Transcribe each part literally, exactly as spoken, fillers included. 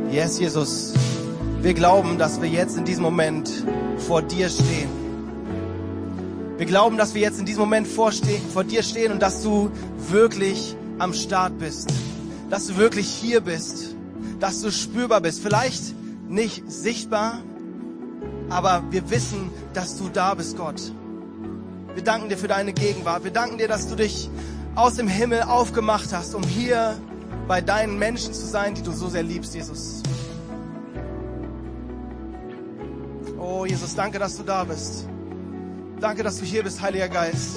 Yes, Jesus, wir glauben, dass wir jetzt in diesem Moment vor dir stehen. Wir glauben, dass wir jetzt in diesem Moment vorste- vor dir stehen und dass du wirklich am Start bist. Dass du wirklich hier bist. Dass du spürbar bist. Vielleicht nicht sichtbar, aber wir wissen, dass du da bist, Gott. Wir danken dir für deine Gegenwart. Wir danken dir, dass du dich aus dem Himmel aufgemacht hast, um hier bei deinen Menschen zu sein, die du so sehr liebst, Jesus. Oh, Jesus, danke, dass du da bist. Danke, dass du hier bist, Heiliger Geist.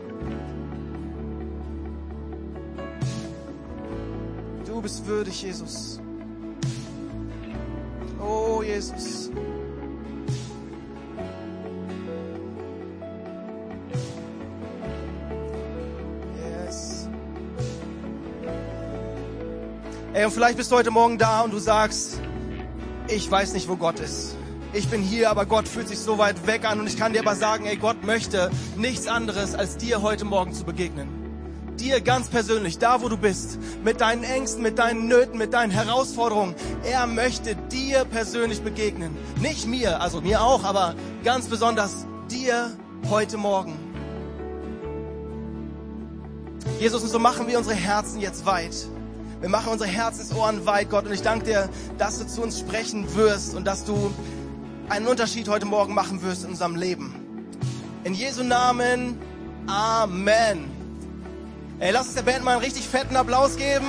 Du bist würdig, Jesus. Oh, Jesus. Yes. Ey, und vielleicht bist du heute Morgen da und du sagst, ich weiß nicht, wo Gott ist. Ich bin hier, aber Gott fühlt sich so weit weg an und ich kann dir aber sagen, ey, Gott möchte nichts anderes, als dir heute Morgen zu begegnen. Dir ganz persönlich, da wo du bist, mit deinen Ängsten, mit deinen Nöten, mit deinen Herausforderungen. Er möchte dir persönlich begegnen. Nicht mir, also mir auch, aber ganz besonders dir heute Morgen. Jesus, und so machen wir unsere Herzen jetzt weit. Wir machen unsere Herzensohren weit, Gott, und ich danke dir, dass du zu uns sprechen wirst und dass du einen Unterschied heute Morgen machen wirst in unserem Leben. In Jesu Namen, Amen. Ey, lass uns der Band mal einen richtig fetten Applaus geben.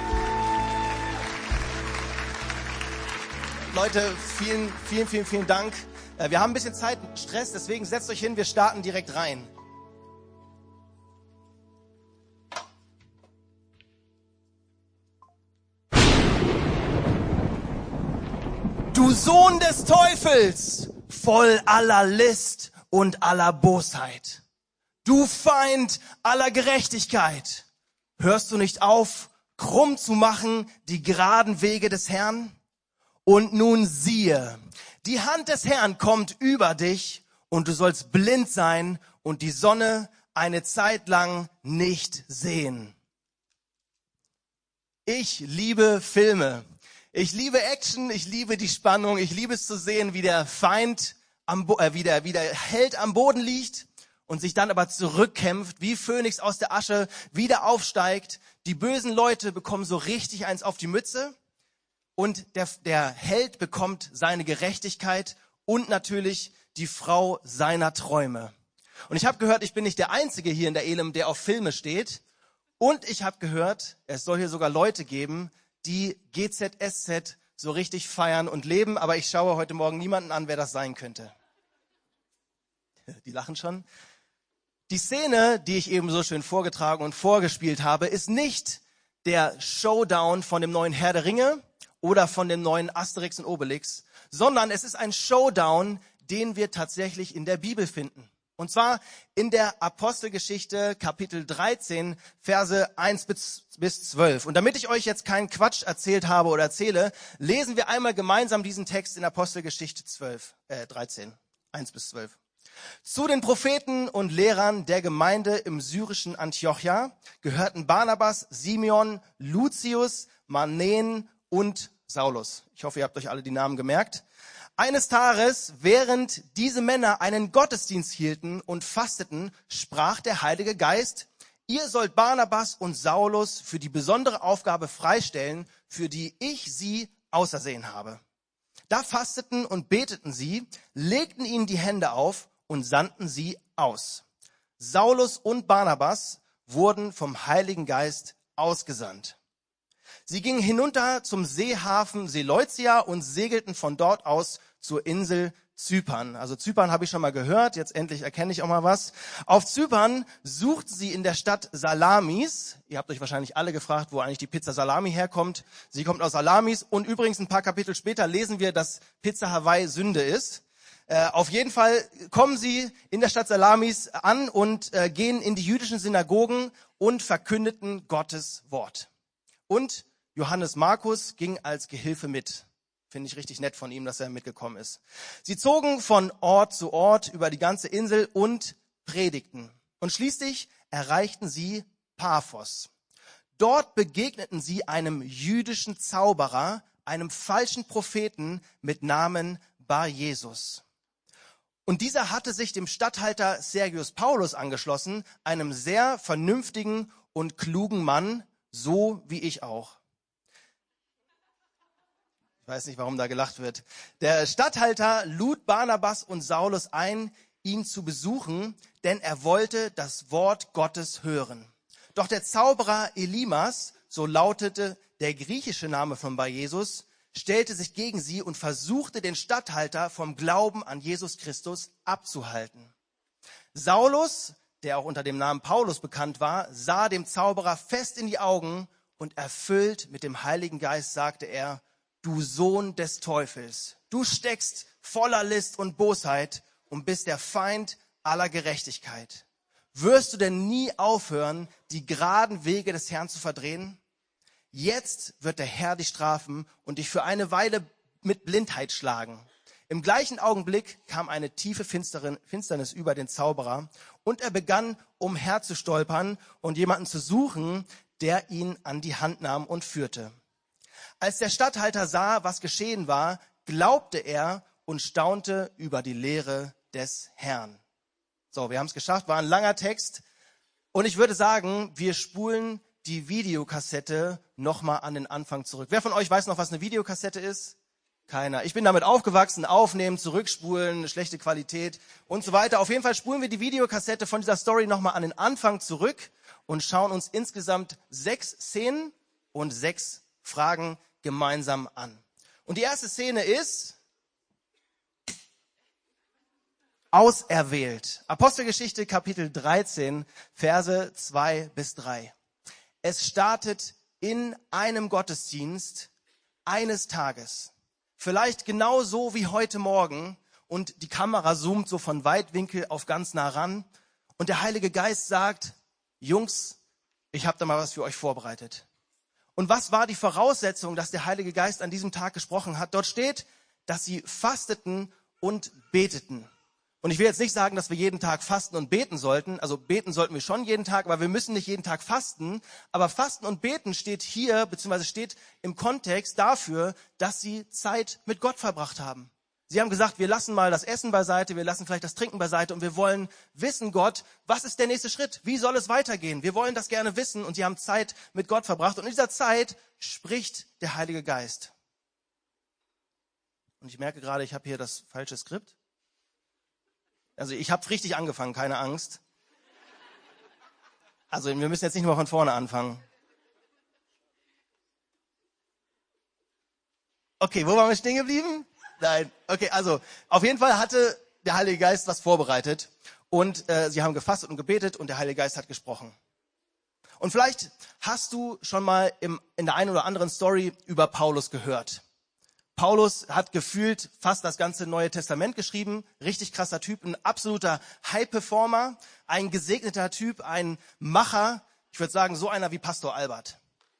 Leute, vielen, vielen, vielen, vielen Dank. Wir haben ein bisschen Zeitstress, deswegen setzt euch hin, wir starten direkt rein. Du Sohn des Teufels, voll aller List und aller Bosheit. Du Feind aller Gerechtigkeit, hörst du nicht auf, krumm zu machen die geraden Wege des Herrn? Und nun siehe, die Hand des Herrn kommt über dich und du sollst blind sein und die Sonne eine Zeit lang nicht sehen. Ich liebe Filme. Ich liebe Action, ich liebe die Spannung, ich liebe es zu sehen, wie der Feind, am Bo- äh, wie der, wie der Held am Boden liegt und sich dann aber zurückkämpft, wie Phönix aus der Asche wieder aufsteigt. Die bösen Leute bekommen so richtig eins auf die Mütze und der, der Held bekommt seine Gerechtigkeit und natürlich die Frau seiner Träume. Und ich habe gehört, ich bin nicht der Einzige hier in der Elim, der auf Filme steht. Und ich habe gehört, es soll hier sogar Leute geben, die G Z S Z so richtig feiern und leben, aber ich schaue heute Morgen niemanden an, wer das sein könnte. Die lachen schon. Die Szene, die ich eben so schön vorgetragen und vorgespielt habe, ist nicht der Showdown von dem neuen Herr der Ringe oder von dem neuen Asterix und Obelix, sondern es ist ein Showdown, den wir tatsächlich in der Bibel finden. Und zwar in der Apostelgeschichte Kapitel dreizehn, Verse eins bis zwölf. Und damit ich euch jetzt keinen Quatsch erzählt habe oder erzähle, lesen wir einmal gemeinsam diesen Text in Apostelgeschichte zwölf, äh, dreizehn, eins bis zwölf. Zu den Propheten und Lehrern der Gemeinde im syrischen Antiochia gehörten Barnabas, Simeon, Lucius, Manaen und Saulus. Ich hoffe, ihr habt euch alle die Namen gemerkt. Eines Tages, während diese Männer einen Gottesdienst hielten und fasteten, sprach der Heilige Geist: Ihr sollt Barnabas und Saulus für die besondere Aufgabe freistellen, für die ich sie ausersehen habe. Da fasteten und beteten sie, legten ihnen die Hände auf und sandten sie aus. Saulus und Barnabas wurden vom Heiligen Geist ausgesandt. Sie gingen hinunter zum Seehafen Seleucia und segelten von dort aus zur Insel Zypern. Also Zypern habe ich schon mal gehört, jetzt endlich erkenne ich auch mal was. Auf Zypern suchten sie in der Stadt Salamis. Ihr habt euch wahrscheinlich alle gefragt, wo eigentlich die Pizza Salami herkommt. Sie kommt aus Salamis und übrigens ein paar Kapitel später lesen wir, dass Pizza Hawaii Sünde ist. Äh, auf jeden Fall kommen sie in der Stadt Salamis an und äh, gehen in die jüdischen Synagogen und verkündeten Gottes Wort. Und Johannes Markus ging als Gehilfe mit. Finde ich richtig nett von ihm, dass er mitgekommen ist. Sie zogen von Ort zu Ort über die ganze Insel und predigten. Und schließlich erreichten sie Paphos. Dort begegneten sie einem jüdischen Zauberer einem falschen Propheten mit Namen Bar Jesus. Und dieser hatte sich dem Statthalter Sergius Paulus angeschlossen, einem sehr vernünftigen und klugen Mann, so wie ich auch. Ich weiß nicht, warum da gelacht wird. Der Statthalter lud Barnabas und Saulus ein, ihn zu besuchen, denn er wollte das Wort Gottes hören. Doch der Zauberer Elimas, so lautete der griechische Name von Bar Jesus, stellte sich gegen sie und versuchte, den Statthalter vom Glauben an Jesus Christus abzuhalten. Saulus, der auch unter dem Namen Paulus bekannt war, sah dem Zauberer fest in die Augen und erfüllt mit dem Heiligen Geist sagte er: Du Sohn des Teufels, du steckst voller List und Bosheit und bist der Feind aller Gerechtigkeit. Wirst du denn nie aufhören, die geraden Wege des Herrn zu verdrehen? Jetzt wird der Herr dich strafen und dich für eine Weile mit Blindheit schlagen. Im gleichen Augenblick kam eine tiefe Finsternis über den Zauberer und er begann umherzustolpern und jemanden zu suchen, der ihn an die Hand nahm und führte. Als der Statthalter sah, was geschehen war, glaubte er und staunte über die Lehre des Herrn. So, wir haben es geschafft, war ein langer Text. Und ich würde sagen, wir spulen die Videokassette nochmal an den Anfang zurück. Wer von euch weiß noch, was eine Videokassette ist? Keiner. Ich bin damit aufgewachsen, aufnehmen, zurückspulen, schlechte Qualität und so weiter. Auf jeden Fall spulen wir die Videokassette von dieser Story nochmal an den Anfang zurück und schauen uns insgesamt sechs Szenen und sechs Fragen gemeinsam an. Und die erste Szene ist auserwählt. Apostelgeschichte Kapitel dreizehn, Verse zwei bis drei. Es startet in einem Gottesdienst eines Tages. Vielleicht genau so wie heute Morgen und die Kamera zoomt so von Weitwinkel auf ganz nah ran und der Heilige Geist sagt: Jungs, ich habe da mal was für euch vorbereitet. Und was war die Voraussetzung, dass der Heilige Geist an diesem Tag gesprochen hat? Dort steht, dass sie fasteten und beteten. Und ich will jetzt nicht sagen, dass wir jeden Tag fasten und beten sollten. Also beten sollten wir schon jeden Tag, aber wir müssen nicht jeden Tag fasten. Aber Fasten und Beten steht hier, beziehungsweise steht im Kontext dafür, dass sie Zeit mit Gott verbracht haben. Sie haben gesagt, wir lassen mal das Essen beiseite, wir lassen vielleicht das Trinken beiseite und wir wollen wissen, Gott, was ist der nächste Schritt? Wie soll es weitergehen? Wir wollen das gerne wissen und sie haben Zeit mit Gott verbracht. Und in dieser Zeit spricht der Heilige Geist. Und ich merke gerade, ich habe hier das falsche Skript. Also ich habe richtig angefangen, keine Angst. Also wir müssen jetzt nicht nur von vorne anfangen. Okay, wo waren wir stehen geblieben? Nein, okay, also auf jeden Fall hatte der Heilige Geist was vorbereitet und äh, sie haben gefastet und gebetet und der Heilige Geist hat gesprochen. Und vielleicht hast du schon mal im, in der einen oder anderen Story über Paulus gehört. Paulus hat gefühlt fast das ganze Neue Testament geschrieben. Richtig krasser Typ, ein absoluter High-Performer, ein gesegneter Typ, ein Macher. Ich würde sagen, so einer wie Pastor Albert.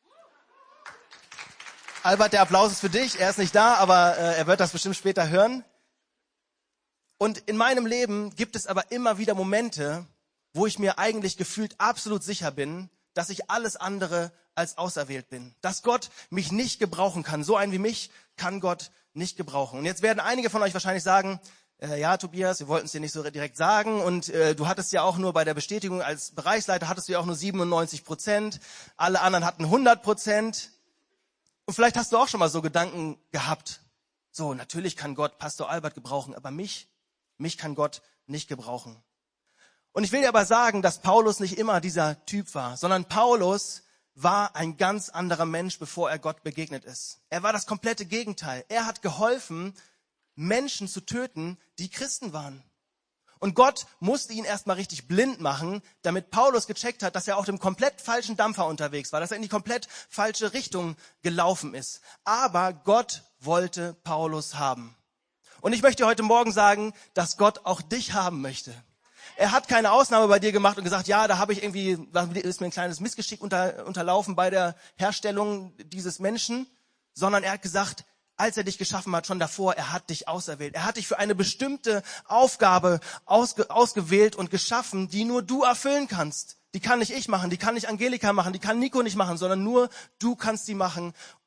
Albert, der Applaus ist für dich. Er ist nicht da, aber äh, er wird das bestimmt später hören. Und in meinem Leben gibt es aber immer wieder Momente, wo ich mir eigentlich gefühlt absolut sicher bin, dass ich alles andere als auserwählt bin. Dass Gott mich nicht gebrauchen kann. So einen wie mich kann Gott nicht gebrauchen. Und jetzt werden einige von euch wahrscheinlich sagen, äh, ja Tobias, wir wollten es dir nicht so direkt sagen und äh, du hattest ja auch nur bei der Bestätigung als Bereichsleiter, hattest du ja auch nur siebenundneunzig Prozent, alle anderen hatten hundert Prozent. Und vielleicht hast du auch schon mal so Gedanken gehabt. So, natürlich kann Gott Pastor Albert gebrauchen, aber mich, mich kann Gott nicht gebrauchen. Und ich will dir aber sagen, dass Paulus nicht immer dieser Typ war, sondern Paulus war ein ganz anderer Mensch, bevor er Gott begegnet ist. Er war das komplette Gegenteil. Er hat geholfen, Menschen zu töten, die Christen waren. Und Gott musste ihn erstmal richtig blind machen, damit Paulus gecheckt hat, dass er auf dem komplett falschen Dampfer unterwegs war, dass er in die komplett falsche Richtung gelaufen ist. Aber Gott wollte Paulus haben. Und ich möchte heute Morgen sagen, dass Gott auch dich haben möchte. Er hat keine Ausnahme bei dir gemacht und gesagt, ja, da habe ich irgendwie, da ist mir ein kleines Missgeschick unter, unterlaufen bei der Herstellung dieses Menschen, sondern er hat gesagt, als er dich geschaffen hat, schon davor, er hat dich auserwählt. Er hat dich für eine bestimmte Aufgabe ausge, ausgewählt und geschaffen, die nur du erfüllen kannst. Die kann nicht ich machen, die kann nicht Angelika machen, die kann Nico nicht machen, sondern nur du kannst sie machen.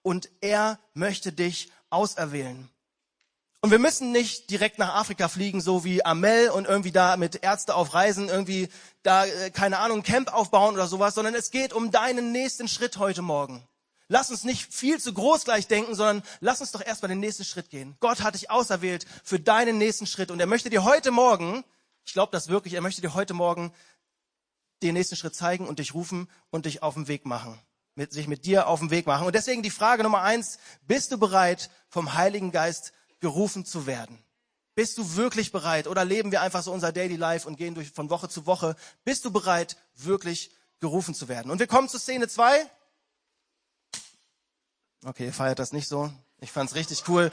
und er möchte dich auserwählen. Und wir müssen nicht direkt nach Afrika fliegen, so wie Amel und irgendwie da mit Ärzte auf Reisen irgendwie da, äh, keine Ahnung, ein Camp aufbauen oder sowas, sondern es geht um deinen nächsten Schritt heute Morgen. Lass uns nicht viel zu groß gleich denken, sondern lass uns doch erstmal den nächsten Schritt gehen. Gott hat dich auserwählt für deinen nächsten Schritt und er möchte dir heute Morgen, ich glaube das wirklich, er möchte dir heute Morgen den nächsten Schritt zeigen und dich rufen und dich auf den Weg machen, mit, sich mit dir auf den Weg machen. Und deswegen die Frage Nummer eins, bist du bereit, vom Heiligen Geist gerufen zu werden? Bist du wirklich bereit oder leben wir einfach so unser Daily Life und gehen durch von Woche zu Woche? Bist du bereit, wirklich gerufen zu werden? Und wir kommen zu Szene zwei. Okay, ihr feiert das nicht so. Ich fand's richtig cool.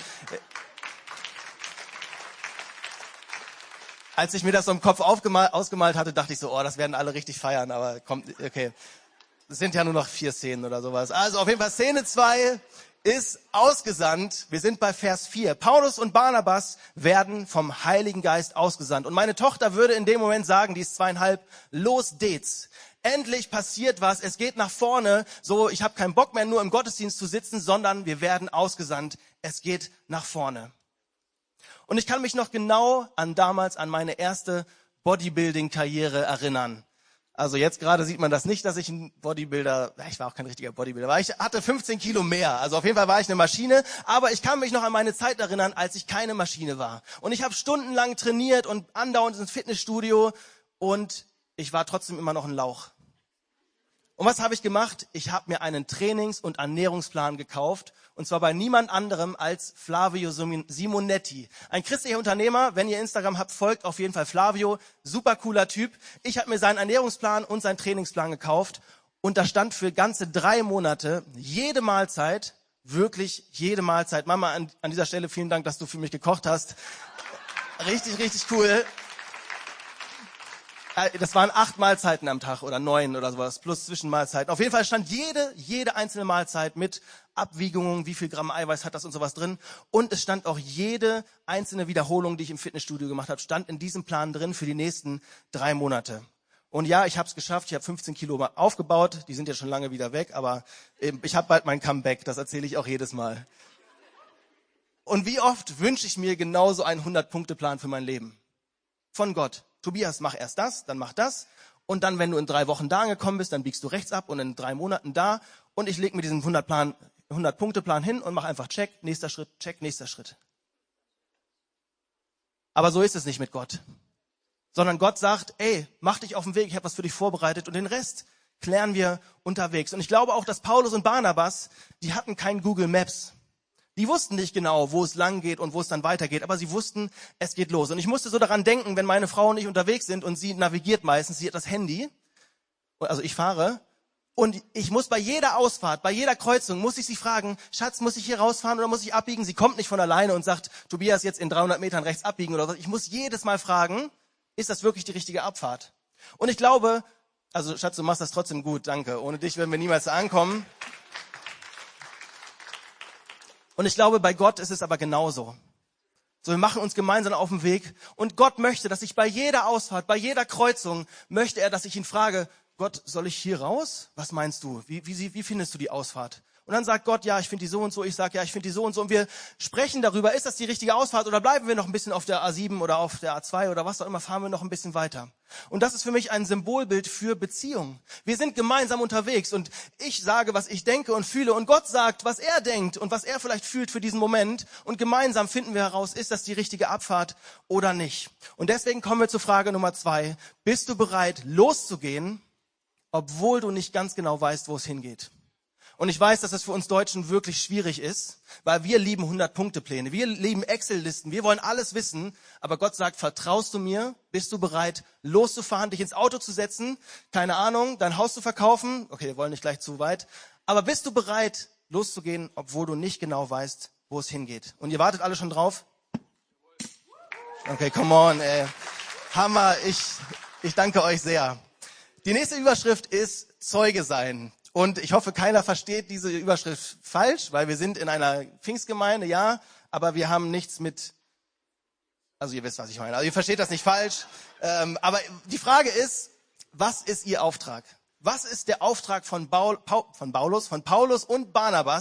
Als ich mir das so im Kopf aufgemalt, ausgemalt hatte, dachte ich so, oh, das werden alle richtig feiern, aber kommt, okay. Es sind ja nur noch vier Szenen oder sowas. Also auf jeden Fall Szene zwei ist ausgesandt. Wir sind bei Vers vier. Paulus und Barnabas werden vom Heiligen Geist ausgesandt. Und meine Tochter würde in dem Moment sagen, die ist zweieinhalb, los geht's. Endlich passiert was, es geht nach vorne. So, ich habe keinen Bock mehr, nur im Gottesdienst zu sitzen, sondern wir werden ausgesandt. Es geht nach vorne. Und ich kann mich noch genau an damals, an meine erste Bodybuilding-Karriere erinnern. Also jetzt gerade sieht man das nicht, dass ich ein Bodybuilder, ich war auch kein richtiger Bodybuilder, aber ich hatte fünfzehn Kilo mehr. Also auf jeden Fall war ich eine Maschine, aber ich kann mich noch an meine Zeit erinnern, als ich keine Maschine war. Und ich habe stundenlang trainiert und andauernd ins Fitnessstudio und ich war trotzdem immer noch ein Lauch. Und was habe ich gemacht? Ich habe mir einen Trainings- und Ernährungsplan gekauft. Und zwar bei niemand anderem als Flavio Simonetti. Ein christlicher Unternehmer, wenn ihr Instagram habt, folgt auf jeden Fall Flavio. Super cooler Typ. Ich habe mir seinen Ernährungsplan und seinen Trainingsplan gekauft. Und da stand für ganze drei Monate jede Mahlzeit, wirklich jede Mahlzeit. Mama, an, an dieser Stelle vielen Dank, dass du für mich gekocht hast. Richtig, richtig cool. Das waren acht Mahlzeiten am Tag oder neun oder sowas, plus Zwischenmahlzeiten. Auf jeden Fall stand jede, jede einzelne Mahlzeit mit Abwiegungen, wie viel Gramm Eiweiß hat das und sowas drin. Und es stand auch jede einzelne Wiederholung, die ich im Fitnessstudio gemacht habe, stand in diesem Plan drin für die nächsten drei Monate. Und ja, ich habe es geschafft, ich habe fünfzehn Kilo aufgebaut, die sind ja schon lange wieder weg, aber ich habe bald mein Comeback, das erzähle ich auch jedes Mal. Und wie oft wünsche ich mir genauso einen hundert-Punkte-Plan für mein Leben? Von Gott. Tobias, mach erst das, dann mach das. Und dann, wenn du in drei Wochen da angekommen bist, dann biegst du rechts ab und in drei Monaten da. Und ich lege mir diesen hundert-Punkte-Plan hin und mache einfach Check, nächster Schritt, Check, nächster Schritt. Aber so ist es nicht mit Gott. Sondern Gott sagt, ey, mach dich auf den Weg, ich habe was für dich vorbereitet und den Rest klären wir unterwegs. Und ich glaube auch, dass Paulus und Barnabas, die hatten kein Google Maps. Die wussten nicht genau, wo es lang geht und wo es dann weitergeht, aber sie wussten, es geht los. Und ich musste so daran denken, wenn meine Frau und ich unterwegs sind und sie navigiert meistens, sie hat das Handy, also ich fahre, und ich muss bei jeder Ausfahrt, bei jeder Kreuzung, muss ich sie fragen, Schatz, muss ich hier rausfahren oder muss ich abbiegen? Sie kommt nicht von alleine und sagt, Tobias, jetzt in dreihundert Metern rechts abbiegen oder was. Ich muss jedes Mal fragen, ist das wirklich die richtige Abfahrt? Und ich glaube, also Schatz, du machst das trotzdem gut, danke. Ohne dich würden wir niemals da ankommen. Und ich glaube, bei Gott ist es aber genauso. So, wir machen uns gemeinsam auf den Weg und Gott möchte, dass ich bei jeder Ausfahrt, bei jeder Kreuzung, möchte er, dass ich ihn frage, Gott, soll ich hier raus? Was meinst du? Wie, wie, wie findest du die Ausfahrt? Und dann sagt Gott, ja, ich finde die so und so. Ich sage, ja, ich finde die so und so. Und wir sprechen darüber, ist das die richtige Ausfahrt oder bleiben wir noch ein bisschen auf der A sieben oder auf der A zwei oder was auch immer, fahren wir noch ein bisschen weiter. Und das ist für mich ein Symbolbild für Beziehung. Wir sind gemeinsam unterwegs und ich sage, was ich denke und fühle und Gott sagt, was er denkt und was er vielleicht fühlt für diesen Moment und gemeinsam finden wir heraus, ist das die richtige Abfahrt oder nicht. Und deswegen kommen wir zur Frage Nummer zwei. Bist du bereit, loszugehen, obwohl du nicht ganz genau weißt, wo es hingeht? Und ich weiß, dass das für uns Deutschen wirklich schwierig ist, weil wir lieben hundert-Punkte-Pläne, wir lieben Excel-Listen, wir wollen alles wissen, aber Gott sagt, vertraust du mir? Bist du bereit, loszufahren, dich ins Auto zu setzen, keine Ahnung, dein Haus zu verkaufen? Okay, wir wollen nicht gleich zu weit. Aber bist du bereit, loszugehen, obwohl du nicht genau weißt, wo es hingeht? Und ihr wartet alle schon drauf? Okay, come on, ey. Hammer, ich, ich danke euch sehr. Die nächste Überschrift ist Zeuge sein. Und ich hoffe, keiner versteht diese Überschrift falsch, weil wir sind in einer Pfingstgemeinde, ja, aber wir haben nichts mit, also ihr wisst, was ich meine, also ihr versteht das nicht falsch. Ähm, aber die Frage ist, was ist ihr Auftrag? Was ist der Auftrag von, Paul, Paul, von Paulus, von Paulus und Barnabas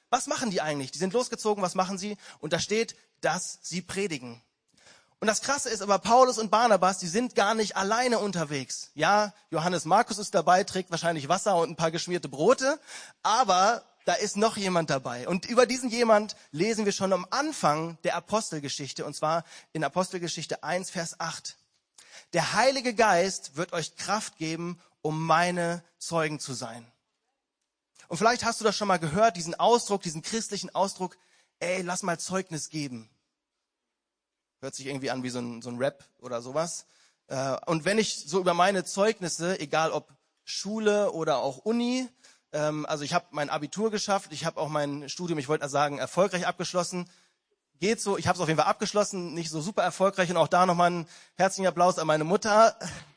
Was machen die eigentlich? Die sind losgezogen, was machen sie? Und da steht, dass sie predigen. Und das Krasse ist aber, Paulus und Barnabas, die sind gar nicht alleine unterwegs. Ja, Johannes Markus ist dabei, trägt wahrscheinlich Wasser und ein paar geschmierte Brote, aber da ist noch jemand dabei. Und über diesen jemand lesen wir schon am Anfang der Apostelgeschichte, und zwar in Apostelgeschichte eins, Vers acht. Der Heilige Geist wird euch Kraft geben, um meine Zeugen zu sein. Und vielleicht hast du das schon mal gehört, diesen Ausdruck, diesen christlichen Ausdruck, ey, lass mal Zeugnis geben. Hört sich irgendwie an wie so ein, so ein Rap oder sowas. Und wenn ich so über meine Zeugnisse, egal ob Schule oder auch Uni, also ich habe mein Abitur geschafft, ich habe auch mein Studium, ich wollte sagen, erfolgreich abgeschlossen. Geht so, ich habe es auf jeden Fall abgeschlossen, nicht so super erfolgreich. Und auch da nochmal einen herzlichen Applaus an meine Mutter.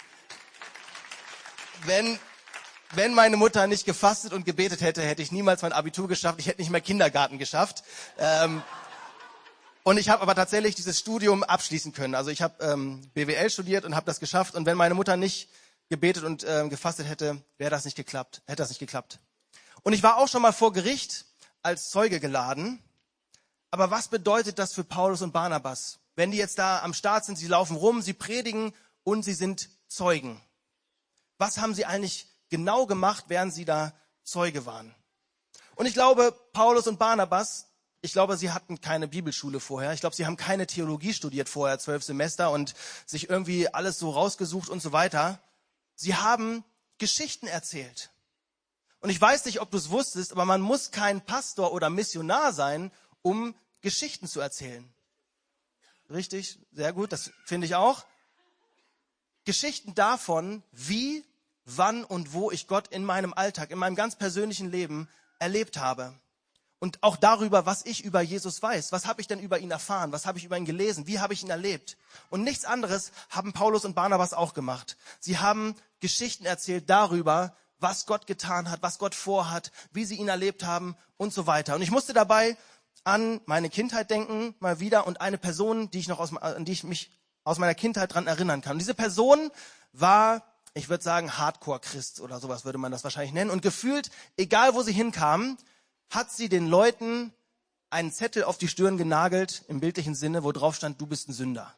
Wenn, wenn meine Mutter nicht gefastet und gebetet hätte, hätte ich niemals mein Abitur geschafft. Ich hätte nicht mehr Kindergarten geschafft. Ähm, Und ich habe aber tatsächlich dieses Studium abschließen können. Also ich habe ähm, B W L studiert und habe das geschafft. Und wenn meine Mutter nicht gebetet und ähm, gefastet hätte, wäre das nicht geklappt, hätte das nicht geklappt. Und ich war auch schon mal vor Gericht als Zeuge geladen. Aber was bedeutet das für Paulus und Barnabas? Wenn die jetzt da am Start sind, sie laufen rum, sie predigen und sie sind Zeugen. Was haben sie eigentlich genau gemacht, während sie da Zeuge waren? Und ich glaube, Paulus und Barnabas, ich glaube, sie hatten keine Bibelschule vorher. Ich glaube, sie haben keine Theologie studiert vorher, zwölf Semester und sich irgendwie alles so rausgesucht und so weiter. Sie haben Geschichten erzählt. Und ich weiß nicht, ob du es wusstest, aber man muss kein Pastor oder Missionar sein, um Geschichten zu erzählen. Richtig? Sehr gut, das finde ich auch. Geschichten davon, wie, wann und wo ich Gott in meinem Alltag, in meinem ganz persönlichen Leben erlebt habe. Und auch darüber, was ich über Jesus weiß. Was habe ich denn über ihn erfahren? Was habe ich über ihn gelesen? Wie habe ich ihn erlebt? Und nichts anderes haben Paulus und Barnabas auch gemacht. Sie haben Geschichten erzählt darüber, was Gott getan hat, was Gott vorhat, wie sie ihn erlebt haben und so weiter. Und ich musste dabei an meine Kindheit denken, mal wieder, und eine Person, die ich noch aus, an die ich mich aus meiner Kindheit dran erinnern kann. Und diese Person war, ich würde sagen, Hardcore-Christ oder sowas würde man das wahrscheinlich nennen. Und gefühlt, egal wo sie hinkamen, hat sie den Leuten einen Zettel auf die Stirn genagelt, im bildlichen Sinne, wo drauf stand, du bist ein Sünder.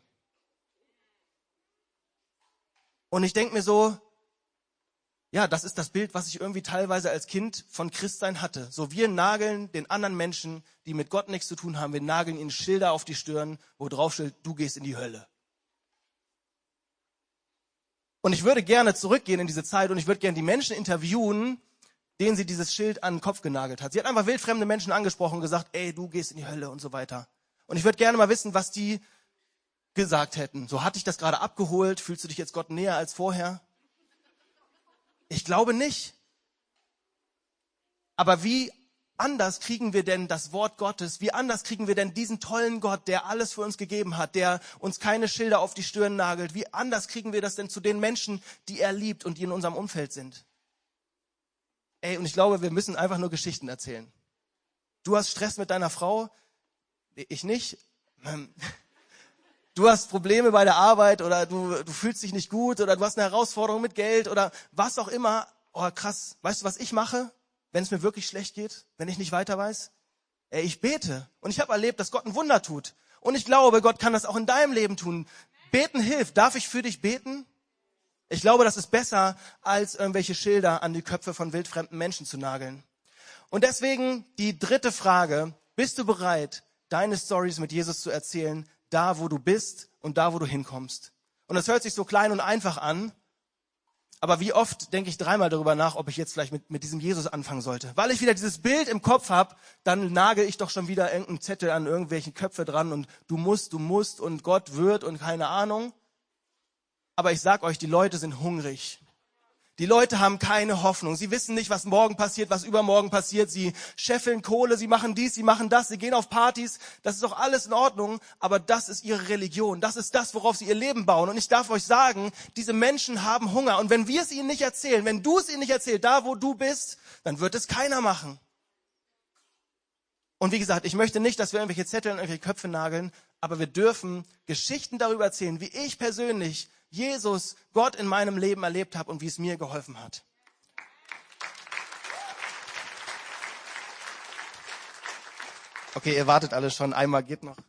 Und ich denke mir so, ja, das ist das Bild, was ich irgendwie teilweise als Kind von Christsein hatte. So, wir nageln den anderen Menschen, die mit Gott nichts zu tun haben, wir nageln ihnen Schilder auf die Stirn, wo drauf steht, du gehst in die Hölle. Und ich würde gerne zurückgehen in diese Zeit und ich würde gerne die Menschen interviewen, denen sie dieses Schild an den Kopf genagelt hat. Sie hat einfach wildfremde Menschen angesprochen und gesagt, ey, du gehst in die Hölle und so weiter. Und ich würde gerne mal wissen, was die gesagt hätten. So, hat dich das gerade abgeholt? Fühlst du dich jetzt Gott näher als vorher? Ich glaube nicht. Aber wie anders kriegen wir denn das Wort Gottes? Wie anders kriegen wir denn diesen tollen Gott, der alles für uns gegeben hat, der uns keine Schilder auf die Stirn nagelt? Wie anders kriegen wir das denn zu den Menschen, die er liebt und die in unserem Umfeld sind? Ey, und ich glaube, wir müssen einfach nur Geschichten erzählen. Du hast Stress mit deiner Frau, ich nicht. Du hast Probleme bei der Arbeit oder du, du fühlst dich nicht gut oder du hast eine Herausforderung mit Geld oder was auch immer. Oh krass, weißt du, was ich mache, wenn es mir wirklich schlecht geht, wenn ich nicht weiter weiß? Ey, ich bete und ich habe erlebt, dass Gott ein Wunder tut. Und ich glaube, Gott kann das auch in deinem Leben tun. Beten hilft. Darf ich für dich beten? Ich glaube, das ist besser, als irgendwelche Schilder an die Köpfe von wildfremden Menschen zu nageln. Und deswegen die dritte Frage. Bist du bereit, deine Storys mit Jesus zu erzählen, da wo du bist und da wo du hinkommst? Und das hört sich so klein und einfach an, aber wie oft denke ich dreimal darüber nach, ob ich jetzt vielleicht mit, mit diesem Jesus anfangen sollte. Weil ich wieder dieses Bild im Kopf habe, dann nagel ich doch schon wieder irgendeinen Zettel an irgendwelchen Köpfe dran und du musst, du musst und Gott wird und keine Ahnung. Aber ich sag euch, die Leute sind hungrig. Die Leute haben keine Hoffnung. Sie wissen nicht, was morgen passiert, was übermorgen passiert. Sie scheffeln Kohle, sie machen dies, sie machen das, sie gehen auf Partys. Das ist doch alles in Ordnung, aber das ist ihre Religion. Das ist das, worauf sie ihr Leben bauen. Und ich darf euch sagen, diese Menschen haben Hunger. Und wenn wir es ihnen nicht erzählen, wenn du es ihnen nicht erzählst, da wo du bist, dann wird es keiner machen. Und wie gesagt, ich möchte nicht, dass wir irgendwelche Zettel in irgendwelche Köpfe nageln, aber wir dürfen Geschichten darüber erzählen, wie ich persönlich Jesus, Gott in meinem Leben erlebt habe und wie es mir geholfen hat. Okay, ihr wartet alle schon. Einmal geht noch.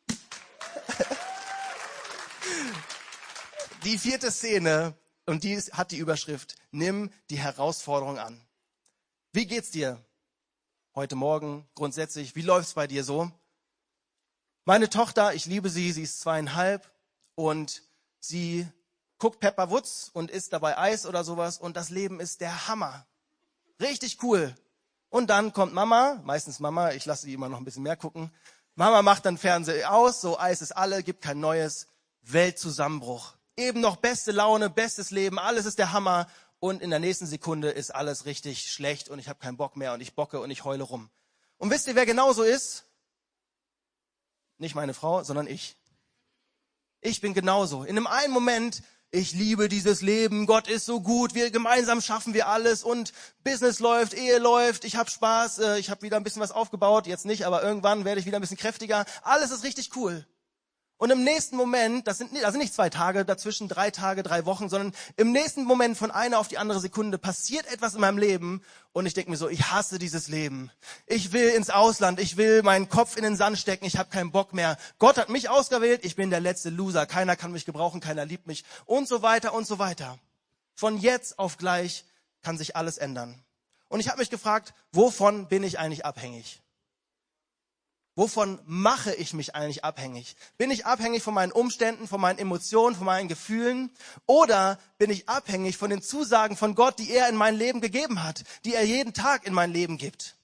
Die vierte Szene, und die hat die Überschrift, nimm die Herausforderung an. Wie geht's dir heute Morgen grundsätzlich? Wie läuft's bei dir so? Meine Tochter, ich liebe sie, sie ist zweieinhalb und sie guckt Peppa Woods und isst dabei Eis oder sowas und das Leben ist der Hammer. Richtig cool. Und dann kommt Mama, meistens Mama, ich lasse sie immer noch ein bisschen mehr gucken. Mama macht dann Fernseher aus, so Eis ist alle, gibt kein neues, Weltzusammenbruch. Eben noch beste Laune, bestes Leben, alles ist der Hammer und in der nächsten Sekunde ist alles richtig schlecht und ich habe keinen Bock mehr und ich bocke und ich heule rum. Und wisst ihr, wer genauso ist? Nicht meine Frau, sondern ich. Ich bin genauso. In einem einen Moment, ich liebe dieses Leben, Gott ist so gut, wir gemeinsam schaffen wir alles und Business läuft, Ehe läuft, ich habe Spaß, äh, ich habe wieder ein bisschen was aufgebaut, jetzt nicht, aber irgendwann werde ich wieder ein bisschen kräftiger. Alles ist richtig cool. Und im nächsten Moment, das sind, das sind nicht zwei Tage dazwischen, drei Tage, drei Wochen, sondern im nächsten Moment von einer auf die andere Sekunde passiert etwas in meinem Leben und ich denke mir so, ich hasse dieses Leben. Ich will ins Ausland, ich will meinen Kopf in den Sand stecken, ich habe keinen Bock mehr. Gott hat mich ausgewählt, ich bin der letzte Loser, keiner kann mich gebrauchen, keiner liebt mich und so weiter und so weiter. Von jetzt auf gleich kann sich alles ändern. Und ich habe mich gefragt, wovon bin ich eigentlich abhängig? Wovon mache ich mich eigentlich abhängig? Bin ich abhängig von meinen Umständen, von meinen Emotionen, von meinen Gefühlen? Oder bin ich abhängig von den Zusagen von Gott, die er in mein Leben gegeben hat, die er jeden Tag in mein Leben gibt?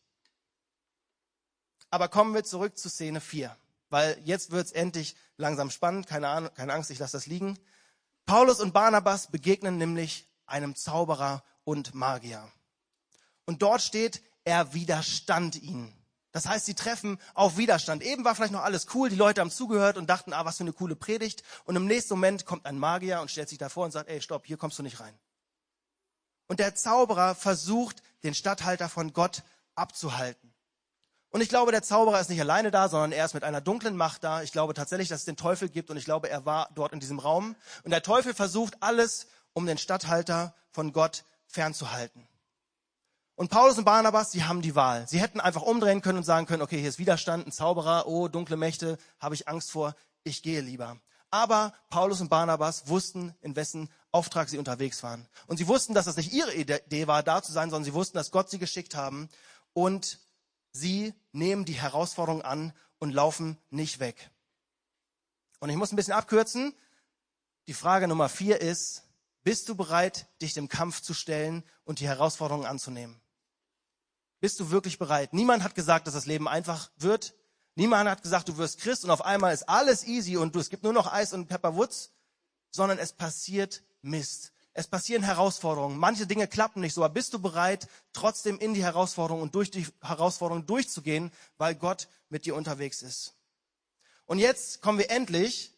Aber kommen wir zurück zu Szene vier, weil jetzt wird's endlich langsam spannend. Keine Ahnung, keine Angst, ich lasse das liegen. Paulus und Barnabas begegnen nämlich einem Zauberer und Magier. Und dort steht, er widerstand ihnen. Das heißt, sie treffen auf Widerstand. Eben war vielleicht noch alles cool, die Leute haben zugehört und dachten, ah, was für eine coole Predigt. Und im nächsten Moment kommt ein Magier und stellt sich davor und sagt, ey, stopp, hier kommst du nicht rein. Und der Zauberer versucht, den Statthalter von Gott abzuhalten. Und ich glaube, der Zauberer ist nicht alleine da, sondern er ist mit einer dunklen Macht da. Ich glaube tatsächlich, dass es den Teufel gibt und ich glaube, er war dort in diesem Raum. Und der Teufel versucht alles, um den Statthalter von Gott fernzuhalten. Und Paulus und Barnabas, die haben die Wahl. Sie hätten einfach umdrehen können und sagen können, okay, hier ist Widerstand, ein Zauberer, oh, dunkle Mächte, habe ich Angst vor, ich gehe lieber. Aber Paulus und Barnabas wussten, in wessen Auftrag sie unterwegs waren. Und sie wussten, dass das nicht ihre Idee war, da zu sein, sondern sie wussten, dass Gott sie geschickt haben. Und sie nehmen die Herausforderung an und laufen nicht weg. Und ich muss ein bisschen abkürzen. Die Frage Nummer vier ist, bist du bereit, dich dem Kampf zu stellen und die Herausforderungen anzunehmen? Bist du wirklich bereit? Niemand hat gesagt, dass das Leben einfach wird. Niemand hat gesagt, du wirst Christ und auf einmal ist alles easy und du, es gibt nur noch Eis und Peppa Woods, sondern es passiert Mist. Es passieren Herausforderungen. Manche Dinge klappen nicht so, aber bist du bereit, trotzdem in die Herausforderung und durch die Herausforderung durchzugehen, weil Gott mit dir unterwegs ist? Und jetzt kommen wir endlich.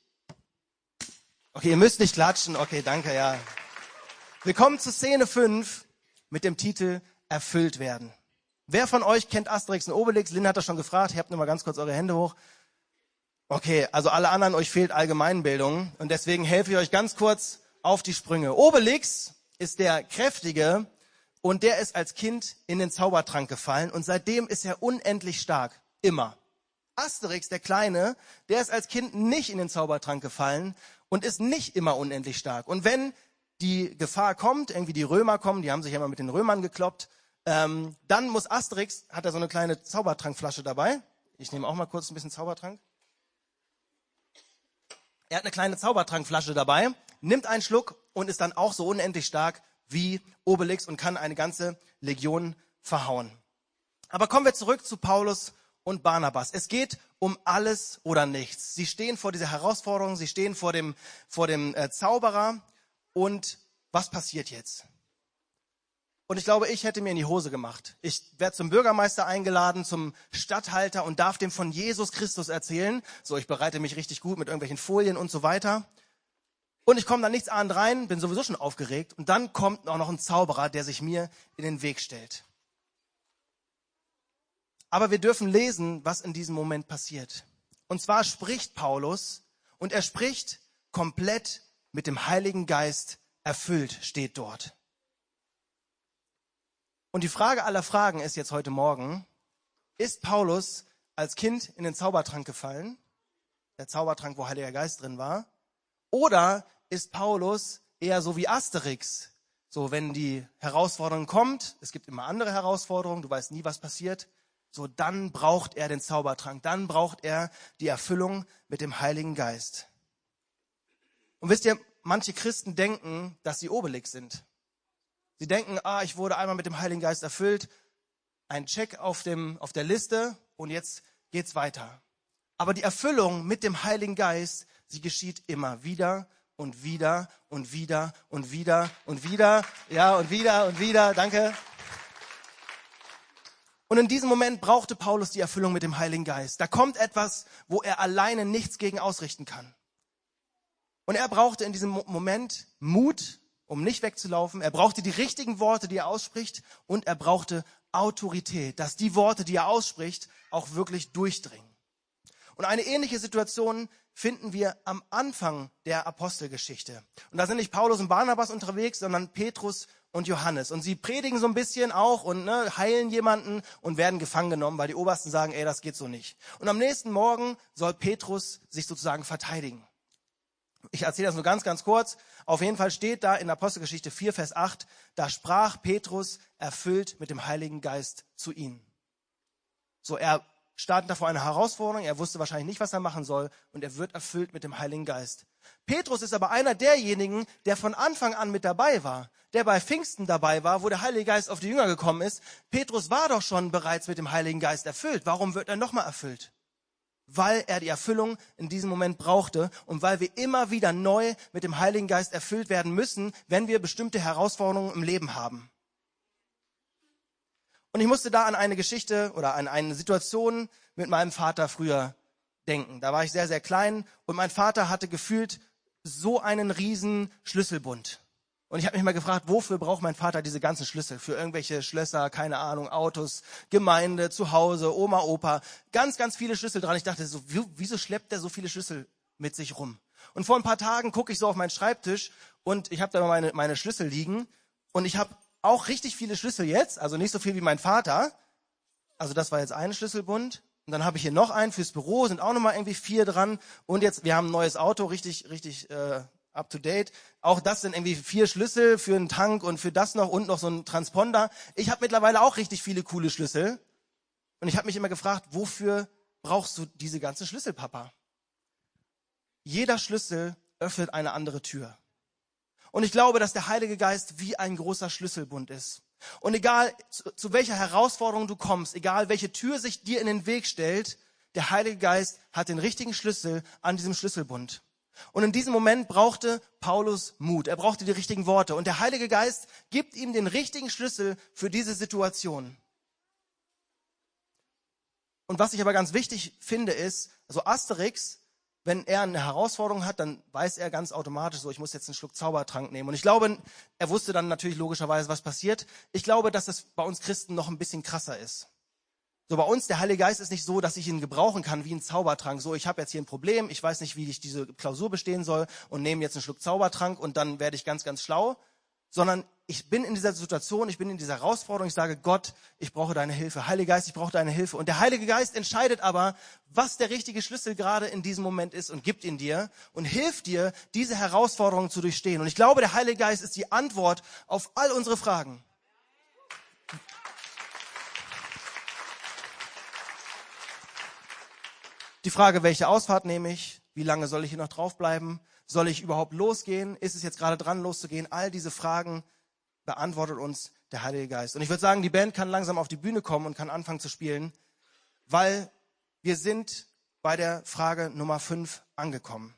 Okay, ihr müsst nicht klatschen. Okay, danke, ja. Wir kommen zu Szene fünf mit dem Titel Erfüllt werden. Wer von euch kennt Asterix und Obelix? Lynn hat das schon gefragt. Ihr habt nur mal ganz kurz eure Hände hoch. Okay, also alle anderen, euch fehlt Allgemeinbildung. Und deswegen helfe ich euch ganz kurz auf die Sprünge. Obelix ist der Kräftige und der ist als Kind in den Zaubertrank gefallen. Und seitdem ist er unendlich stark. Immer. Asterix, der Kleine, der ist als Kind nicht in den Zaubertrank gefallen und ist nicht immer unendlich stark. Und wenn die Gefahr kommt, irgendwie die Römer kommen, die haben sich ja mal mit den Römern gekloppt, ähm, dann muss Asterix, hat er so eine kleine Zaubertrankflasche dabei. Ich nehme auch mal kurz ein bisschen Zaubertrank. Er hat eine kleine Zaubertrankflasche dabei, nimmt einen Schluck und ist dann auch so unendlich stark wie Obelix und kann eine ganze Legion verhauen. Aber kommen wir zurück zu Paulus und Barnabas. Es geht um alles oder nichts. Sie stehen vor dieser Herausforderung, sie stehen vor dem, vor dem äh, Zauberer. Und was passiert jetzt? Und ich glaube, ich hätte mir in die Hose gemacht. Ich werde zum Bürgermeister eingeladen, zum Statthalter und darf dem von Jesus Christus erzählen. So, ich bereite mich richtig gut mit irgendwelchen Folien und so weiter. Und ich komme da nichts ahnend rein, bin sowieso schon aufgeregt. Und dann kommt auch noch ein Zauberer, der sich mir in den Weg stellt. Aber wir dürfen lesen, was in diesem Moment passiert. Und zwar spricht Paulus und er spricht komplett mit dem Heiligen Geist erfüllt, steht dort. Und die Frage aller Fragen ist jetzt heute Morgen, ist Paulus als Kind in den Zaubertrank gefallen, der Zaubertrank, wo Heiliger Geist drin war, oder ist Paulus eher so wie Asterix, so wenn die Herausforderung kommt, es gibt immer andere Herausforderungen, du weißt nie, was passiert, so dann braucht er den Zaubertrank, dann braucht er die Erfüllung mit dem Heiligen Geist. Und wisst ihr, manche Christen denken, dass sie Obelix sind. Sie denken, ah, ich wurde einmal mit dem Heiligen Geist erfüllt, ein Check auf dem, auf der Liste und jetzt geht's weiter. Aber die Erfüllung mit dem Heiligen Geist, sie geschieht immer wieder und wieder und wieder und wieder und wieder, ja, und wieder und wieder, danke. Und in diesem Moment brauchte Paulus die Erfüllung mit dem Heiligen Geist. Da kommt etwas, wo er alleine nichts gegen ausrichten kann. Und er brauchte in diesem Moment Mut, um nicht wegzulaufen. Er brauchte die richtigen Worte, die er ausspricht, und er brauchte Autorität, dass die Worte, die er ausspricht, auch wirklich durchdringen. Und eine ähnliche Situation finden wir am Anfang der Apostelgeschichte. Und da sind nicht Paulus und Barnabas unterwegs, sondern Petrus und Johannes. Und sie predigen so ein bisschen auch und ne, heilen jemanden und werden gefangen genommen, weil die Obersten sagen, ey, das geht so nicht. Und am nächsten Morgen soll Petrus sich sozusagen verteidigen. Ich erzähle das nur ganz, ganz kurz. Auf jeden Fall steht da in Apostelgeschichte vier, Vers acht, da sprach Petrus erfüllt mit dem Heiligen Geist zu ihnen. So, er stand da vor einer Herausforderung, er wusste wahrscheinlich nicht, was er machen soll, und er wird erfüllt mit dem Heiligen Geist. Petrus ist aber einer derjenigen, der von Anfang an mit dabei war, der bei Pfingsten dabei war, wo der Heilige Geist auf die Jünger gekommen ist. Petrus war doch schon bereits mit dem Heiligen Geist erfüllt. Warum wird er nochmal erfüllt? Weil er die Erfüllung in diesem Moment brauchte und weil wir immer wieder neu mit dem Heiligen Geist erfüllt werden müssen, wenn wir bestimmte Herausforderungen im Leben haben. Und ich musste da an eine Geschichte oder an eine Situation mit meinem Vater früher denken. Da war ich sehr, sehr klein und mein Vater hatte gefühlt so einen riesen Schlüsselbund. Und ich habe mich mal gefragt, wofür braucht mein Vater diese ganzen Schlüssel? Für irgendwelche Schlösser, keine Ahnung, Autos, Gemeinde, Zuhause, Oma, Opa. Ganz, ganz viele Schlüssel dran. Ich dachte so, wieso schleppt der so viele Schlüssel mit sich rum? Und vor ein paar Tagen gucke ich so auf meinen Schreibtisch und ich habe da meine, meine Schlüssel liegen. Und ich habe auch richtig viele Schlüssel jetzt, also nicht so viel wie mein Vater. Also das war jetzt ein Schlüsselbund. Und dann habe ich hier noch einen fürs Büro, sind auch nochmal irgendwie vier dran. Und jetzt, wir haben ein neues Auto, richtig, richtig äh, up to date. Auch das sind irgendwie vier Schlüssel für einen Tank und für das noch und noch so ein Transponder. Ich habe mittlerweile auch richtig viele coole Schlüssel. Und ich habe mich immer gefragt, wofür brauchst du diese ganzen Schlüssel, Papa? Jeder Schlüssel öffnet eine andere Tür. Und ich glaube, dass der Heilige Geist wie ein großer Schlüsselbund ist. Und egal, zu, zu welcher Herausforderung du kommst, egal welche Tür sich dir in den Weg stellt, der Heilige Geist hat den richtigen Schlüssel an diesem Schlüsselbund. Und in diesem Moment brauchte Paulus Mut. Er brauchte die richtigen Worte. Und der Heilige Geist gibt ihm den richtigen Schlüssel für diese Situation. Und was ich aber ganz wichtig finde ist, also Asterix, wenn er eine Herausforderung hat, dann weiß er ganz automatisch so, ich muss jetzt einen Schluck Zaubertrank nehmen. Und ich glaube, er wusste dann natürlich logischerweise, was passiert. Ich glaube, dass es bei uns Christen noch ein bisschen krasser ist. So bei uns, der Heilige Geist ist nicht so, dass ich ihn gebrauchen kann wie ein Zaubertrank. So, ich habe jetzt hier ein Problem, ich weiß nicht, wie ich diese Klausur bestehen soll und nehme jetzt einen Schluck Zaubertrank und dann werde ich ganz, ganz schlau. Sondern ich bin in dieser Situation, ich bin in dieser Herausforderung, ich sage, Gott, ich brauche deine Hilfe. Heiliger Geist, ich brauche deine Hilfe. Und der Heilige Geist entscheidet aber, was der richtige Schlüssel gerade in diesem Moment ist und gibt ihn dir und hilft dir, diese Herausforderung zu durchstehen. Und ich glaube, der Heilige Geist ist die Antwort auf all unsere Fragen. Die Frage, welche Ausfahrt nehme ich? Wie lange soll ich hier noch draufbleiben? Soll ich überhaupt losgehen? Ist es jetzt gerade dran, loszugehen? All diese Fragen beantwortet uns der Heilige Geist. Und ich würde sagen, die Band kann langsam auf die Bühne kommen und kann anfangen zu spielen, weil wir sind bei der Frage Nummer fünf angekommen.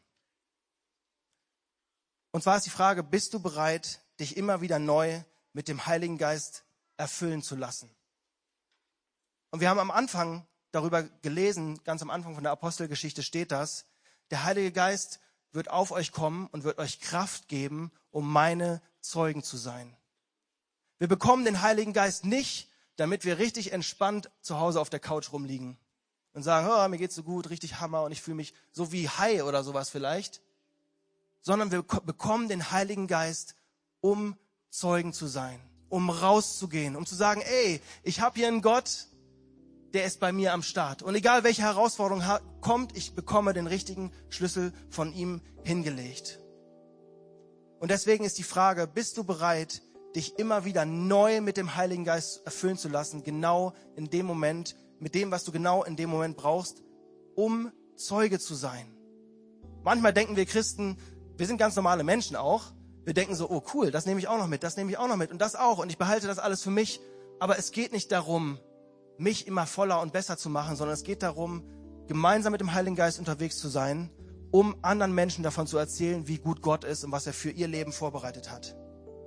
Und zwar ist die Frage, bist du bereit, dich immer wieder neu mit dem Heiligen Geist erfüllen zu lassen? Und wir haben am Anfang darüber gelesen, ganz am Anfang von der Apostelgeschichte steht das, der Heilige Geist wird auf euch kommen und wird euch Kraft geben, um meine Zeugen zu sein. Wir bekommen den Heiligen Geist nicht, damit wir richtig entspannt zu Hause auf der Couch rumliegen und sagen, oh, mir geht's so gut, richtig Hammer und ich fühle mich so wie Hai oder sowas vielleicht, sondern wir bekommen den Heiligen Geist, um Zeugen zu sein, um rauszugehen, um zu sagen, ey, ich habe hier einen Gott, der ist bei mir am Start. Und egal welche Herausforderung kommt, ich bekomme den richtigen Schlüssel von ihm hingelegt. Und deswegen ist die Frage, bist du bereit, dich immer wieder neu mit dem Heiligen Geist erfüllen zu lassen, genau in dem Moment, mit dem, was du genau in dem Moment brauchst, um Zeuge zu sein. Manchmal denken wir Christen, wir sind ganz normale Menschen auch, wir denken so, oh cool, das nehme ich auch noch mit, das nehme ich auch noch mit und das auch und ich behalte das alles für mich. Aber es geht nicht darum, mich immer voller und besser zu machen, sondern es geht darum, gemeinsam mit dem Heiligen Geist unterwegs zu sein, um anderen Menschen davon zu erzählen, wie gut Gott ist und was er für ihr Leben vorbereitet hat.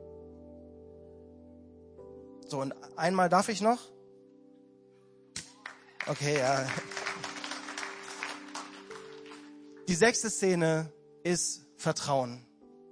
So, und einmal darf ich noch? Okay, ja. Die sechste Szene ist Vertrauen.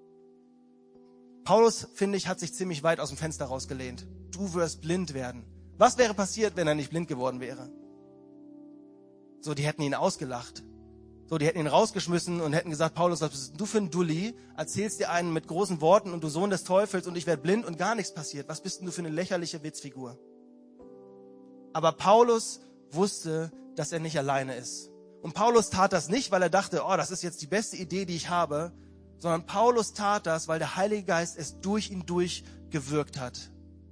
Paulus, finde ich, hat sich ziemlich weit aus dem Fenster rausgelehnt. Du wirst blind werden. Was wäre passiert, wenn er nicht blind geworden wäre? So, die hätten ihn ausgelacht. So, die hätten ihn rausgeschmissen und hätten gesagt, Paulus, was bist du für ein Dulli? Erzählst dir einen mit großen Worten und du Sohn des Teufels und ich werde blind und gar nichts passiert. Was bist denn du für eine lächerliche Witzfigur? Aber Paulus wusste, dass er nicht alleine ist. Und Paulus tat das nicht, weil er dachte, oh, das ist jetzt die beste Idee, die ich habe, sondern Paulus tat das, weil der Heilige Geist es durch ihn durch gewirkt hat.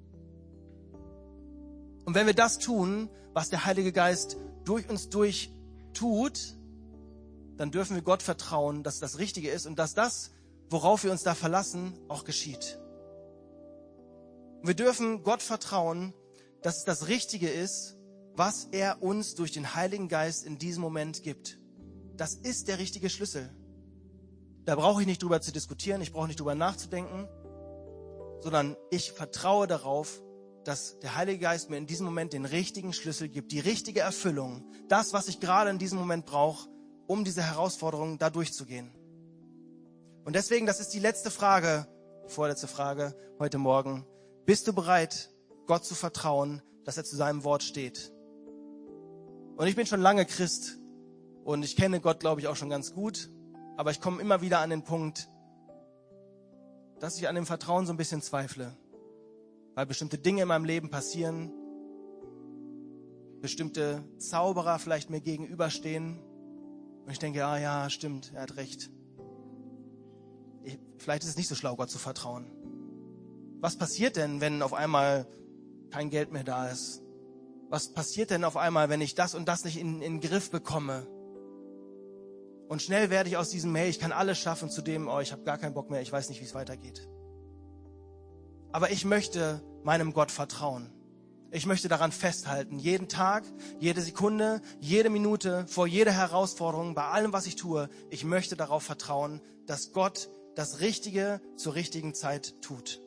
Und wenn wir das tun, was der Heilige Geist durch uns durch tut, dann dürfen wir Gott vertrauen, dass das Richtige ist und dass das, worauf wir uns da verlassen, auch geschieht. Und wir dürfen Gott vertrauen, dass es das Richtige ist, was er uns durch den Heiligen Geist in diesem Moment gibt. Das ist der richtige Schlüssel. Da brauche ich nicht drüber zu diskutieren, ich brauche nicht drüber nachzudenken, sondern ich vertraue darauf, dass der Heilige Geist mir in diesem Moment den richtigen Schlüssel gibt, die richtige Erfüllung, das, was ich gerade in diesem Moment brauche, um diese Herausforderung da durchzugehen. Und deswegen, das ist die letzte Frage, die vorletzte Frage heute Morgen. Bist du bereit, Gott zu vertrauen, dass er zu seinem Wort steht? Und ich bin schon lange Christ und ich kenne Gott, glaube ich, auch schon ganz gut, aber ich komme immer wieder an den Punkt, dass ich an dem Vertrauen so ein bisschen zweifle, weil bestimmte Dinge in meinem Leben passieren, bestimmte Zauberer vielleicht mir gegenüberstehen und ich denke, ah ja, stimmt, er hat recht. Ich, vielleicht ist es nicht so schlau, Gott zu vertrauen. Was passiert denn, wenn auf einmal kein Geld mehr da ist? Was passiert denn auf einmal, wenn ich das und das nicht in, in den Griff bekomme? Und schnell werde ich aus diesem, hey, ich kann alles schaffen, zu dem, oh, ich habe gar keinen Bock mehr, ich weiß nicht, wie es weitergeht. Aber ich möchte meinem Gott vertrauen. Ich möchte daran festhalten, jeden Tag, jede Sekunde, jede Minute, vor jeder Herausforderung, bei allem, was ich tue, ich möchte darauf vertrauen, dass Gott das Richtige zur richtigen Zeit tut.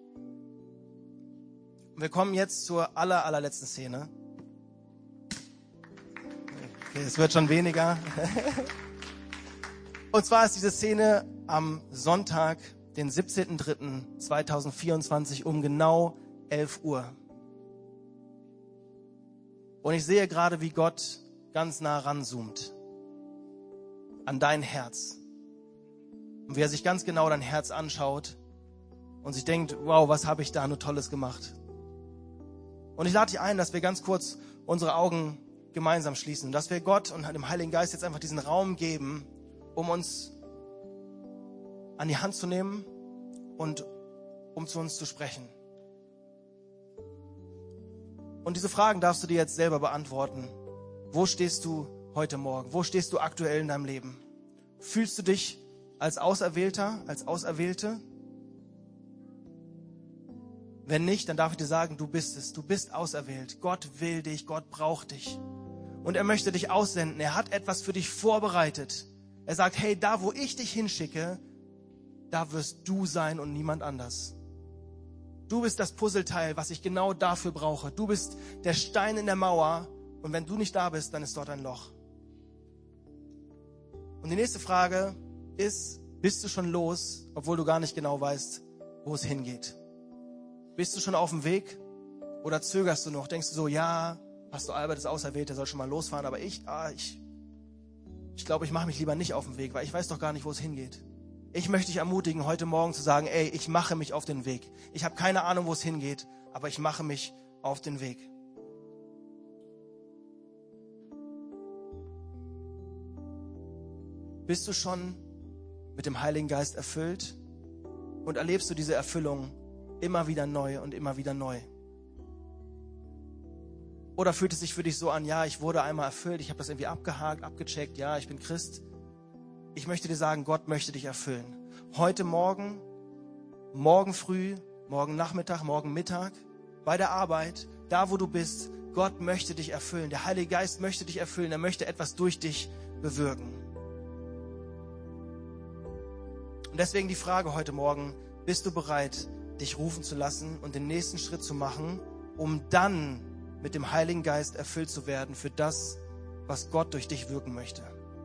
Und wir kommen jetzt zur aller, allerletzten Szene. Okay, es wird schon weniger. Und zwar ist diese Szene am Sonntag, den siebzehnten dritten zweitausendvierundzwanzig um genau elf Uhr. Und ich sehe gerade, wie Gott ganz nah ranzoomt an dein Herz. Und wie er sich ganz genau dein Herz anschaut und sich denkt, wow, was habe ich da nur Tolles gemacht. Und ich lade dich ein, dass wir ganz kurz unsere Augen gemeinsam schließen, dass wir Gott und dem Heiligen Geist jetzt einfach diesen Raum geben, um uns an die Hand zu nehmen und um zu uns zu sprechen. Und diese Fragen darfst du dir jetzt selber beantworten. Wo stehst du heute Morgen? Wo stehst du aktuell in deinem Leben? Fühlst du dich als Auserwählter, als Auserwählte? Wenn nicht, dann darf ich dir sagen, du bist es. Du bist auserwählt. Gott will dich, Gott braucht dich. Und er möchte dich aussenden. Er hat etwas für dich vorbereitet. Er sagt, hey, da wo ich dich hinschicke, da wirst du sein und niemand anders. Du bist das Puzzleteil, was ich genau dafür brauche. Du bist der Stein in der Mauer und wenn du nicht da bist, dann ist dort ein Loch. Und die nächste Frage ist, bist du schon los, obwohl du gar nicht genau weißt, wo es hingeht? Bist du schon auf dem Weg oder zögerst du noch? Denkst du so, ja, Pastor Albert ist auserwählt, der soll schon mal losfahren, aber ich, ah, ich, ich glaube, ich mache mich lieber nicht auf den Weg, weil ich weiß doch gar nicht, wo es hingeht. Ich möchte dich ermutigen, heute Morgen zu sagen, ey, ich mache mich auf den Weg. Ich habe keine Ahnung, wo es hingeht, aber ich mache mich auf den Weg. Bist du schon mit dem Heiligen Geist erfüllt und erlebst du diese Erfüllung immer wieder neu und immer wieder neu? Oder fühlt es sich für dich so an, ja, ich wurde einmal erfüllt, ich habe das irgendwie abgehakt, abgecheckt, ja, ich bin Christ. Ich möchte dir sagen, Gott möchte dich erfüllen. Heute Morgen, morgen früh, morgen Nachmittag, morgen Mittag, bei der Arbeit, da wo du bist, Gott möchte dich erfüllen. Der Heilige Geist möchte dich erfüllen, er möchte etwas durch dich bewirken. Und deswegen die Frage heute Morgen, bist du bereit, dich rufen zu lassen und den nächsten Schritt zu machen, um dann mit dem Heiligen Geist erfüllt zu werden für das, was Gott durch dich wirken möchte?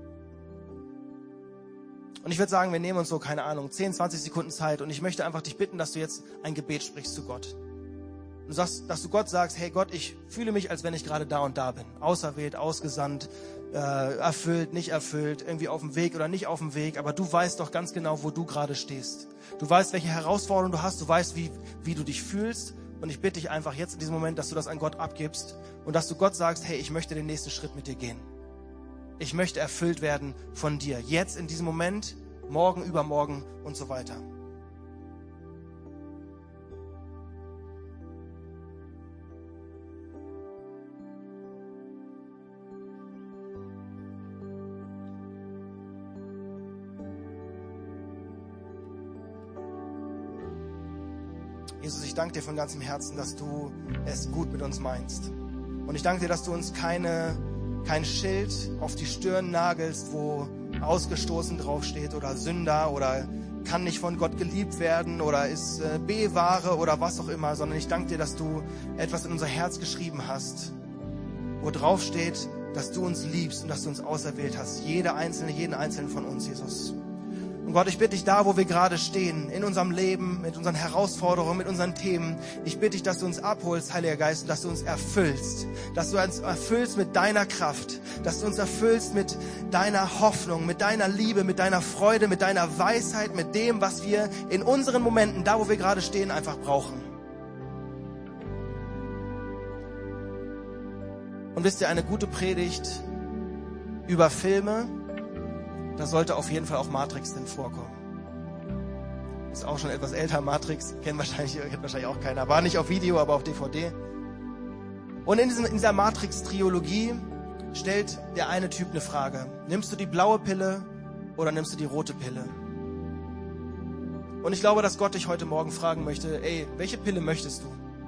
Und ich würde sagen, wir nehmen uns so, keine Ahnung, zehn, zwanzig Sekunden Zeit und ich möchte einfach dich bitten, dass du jetzt ein Gebet sprichst zu Gott. Und sagst, dass du Gott sagst, hey Gott, ich fühle mich, als wenn ich gerade da und da bin. Auserwählt, ausgesandt, äh, erfüllt, nicht erfüllt, irgendwie auf dem Weg oder nicht auf dem Weg. Aber du weißt doch ganz genau, wo du gerade stehst. Du weißt, welche Herausforderungen du hast. Du weißt, wie, wie du dich fühlst. Und ich bitte dich einfach jetzt in diesem Moment, dass du das an Gott abgibst und dass du Gott sagst, hey, ich möchte den nächsten Schritt mit dir gehen. Ich möchte erfüllt werden von dir. Jetzt in diesem Moment, morgen, übermorgen und so weiter. Jesus, ich danke dir von ganzem Herzen, dass du es gut mit uns meinst. Und ich danke dir, dass du uns keine, kein Schild auf die Stirn nagelst, wo ausgestoßen draufsteht oder Sünder oder kann nicht von Gott geliebt werden oder ist äh, B-Ware oder was auch immer, sondern ich danke dir, dass du etwas in unser Herz geschrieben hast, wo draufsteht, dass du uns liebst und dass du uns auserwählt hast. Jede einzelne, jeden einzelnen von uns, Jesus. Und Gott, ich bitte dich da, wo wir gerade stehen, in unserem Leben, mit unseren Herausforderungen, mit unseren Themen, ich bitte dich, dass du uns abholst, Heiliger Geist, und dass du uns erfüllst, dass du uns erfüllst mit deiner Kraft, dass du uns erfüllst mit deiner Hoffnung, mit deiner Liebe, mit deiner Freude, mit deiner Weisheit, mit dem, was wir in unseren Momenten, da wo wir gerade stehen, einfach brauchen. Und wisst ihr, eine gute Predigt über Filme, da sollte auf jeden Fall auch Matrix drin vorkommen. Ist auch schon etwas älter, Matrix, kennt wahrscheinlich, kennt wahrscheinlich auch keiner. War nicht auf Video, aber auf D V D. Und in, diesem, in dieser Matrix-Triologie stellt der eine Typ eine Frage. Nimmst du die blaue Pille oder nimmst du die rote Pille? Und ich glaube, dass Gott dich heute Morgen fragen möchte, ey, welche Pille möchtest du?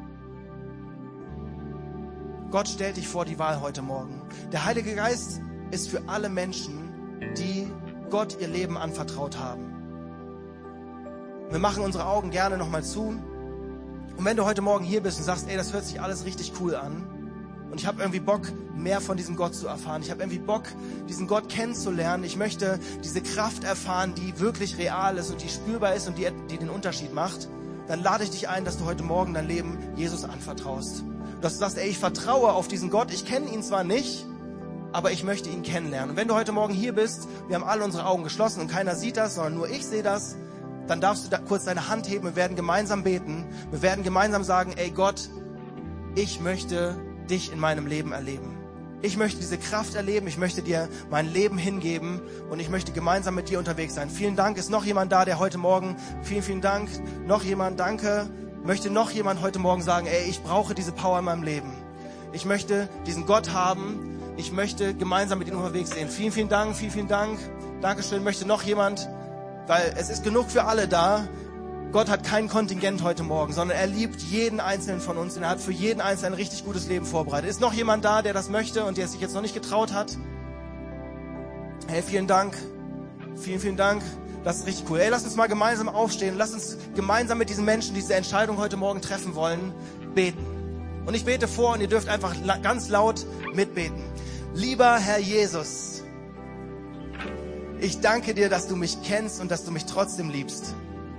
Gott stellt dich vor die Wahl heute Morgen. Der Heilige Geist ist für alle Menschen, die Gott ihr Leben anvertraut haben. Wir machen unsere Augen gerne nochmal zu. Und wenn du heute Morgen hier bist und sagst, ey, das hört sich alles richtig cool an und ich habe irgendwie Bock, mehr von diesem Gott zu erfahren. Ich habe irgendwie Bock, diesen Gott kennenzulernen. Ich möchte diese Kraft erfahren, die wirklich real ist und die spürbar ist und die, die den Unterschied macht. Dann lade ich dich ein, dass du heute Morgen dein Leben Jesus anvertraust. Dass du sagst, ey, ich vertraue auf diesen Gott. Ich kenne ihn zwar nicht, aber ich möchte ihn kennenlernen. Und wenn du heute Morgen hier bist, wir haben alle unsere Augen geschlossen und keiner sieht das, sondern nur ich sehe das, dann darfst du da kurz deine Hand heben. Wir werden gemeinsam beten. Wir werden gemeinsam sagen, ey Gott, ich möchte dich in meinem Leben erleben. Ich möchte diese Kraft erleben. Ich möchte dir mein Leben hingeben und ich möchte gemeinsam mit dir unterwegs sein. Vielen Dank. Ist noch jemand da, der heute Morgen, vielen, vielen Dank. Noch jemand, danke. Möchte noch jemand heute Morgen sagen, ey, ich brauche diese Power in meinem Leben. Ich möchte diesen Gott haben. Ich möchte gemeinsam mit ihm unterwegs sein. Vielen, vielen Dank, vielen, vielen Dank. Dankeschön. Möchte noch jemand, weil es ist genug für alle da. Gott hat kein Kontingent heute Morgen, sondern er liebt jeden Einzelnen von uns und er hat für jeden Einzelnen ein richtig gutes Leben vorbereitet. Ist noch jemand da, der das möchte und der sich jetzt noch nicht getraut hat? Hey, vielen Dank. Vielen, vielen Dank. Das ist richtig cool. Ey, lass uns mal gemeinsam aufstehen. Lass uns gemeinsam mit diesen Menschen, die diese Entscheidung heute Morgen treffen wollen, beten. Und ich bete vor und ihr dürft einfach la- ganz laut mitbeten. Lieber Herr Jesus, ich danke dir, dass du mich kennst und dass du mich trotzdem liebst.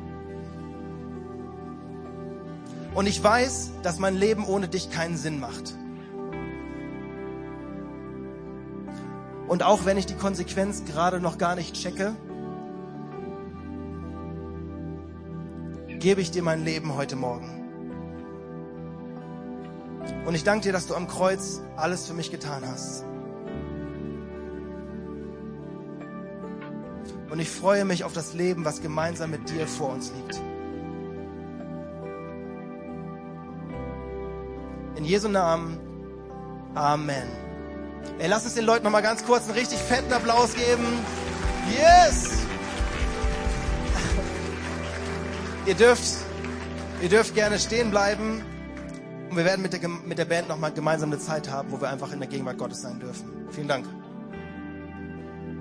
Und ich weiß, dass mein Leben ohne dich keinen Sinn macht. Und auch wenn ich die Konsequenz gerade noch gar nicht checke, gebe ich dir mein Leben heute Morgen. Und ich danke dir, dass du am Kreuz alles für mich getan hast. Und ich freue mich auf das Leben, was gemeinsam mit dir vor uns liegt. In Jesu Namen. Amen. Ey, lass uns den Leuten noch mal ganz kurz einen richtig fetten Applaus geben. Yes! Ihr dürft, ihr dürft gerne stehen bleiben. Und wir werden mit der, mit der Band noch mal gemeinsam eine Zeit haben, wo wir einfach in der Gegenwart Gottes sein dürfen. Vielen Dank.